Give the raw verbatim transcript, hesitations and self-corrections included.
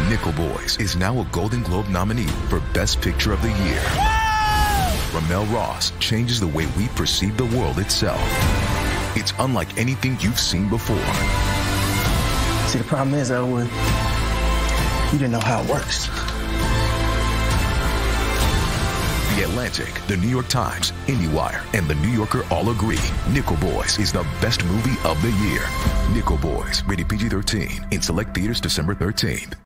Nickel Boys is now a Golden Globe nominee for Best Picture of the Year. Ramel Ross changes the way we perceive the world itself. It's unlike anything you've seen before. See, the problem is, Elwood, you didn't know how it works. The Atlantic, The New York Times, IndieWire, and The New Yorker all agree Nickel Boys is the best movie of the year. Nickel Boys, rated P G thirteen, in select theaters December thirteenth.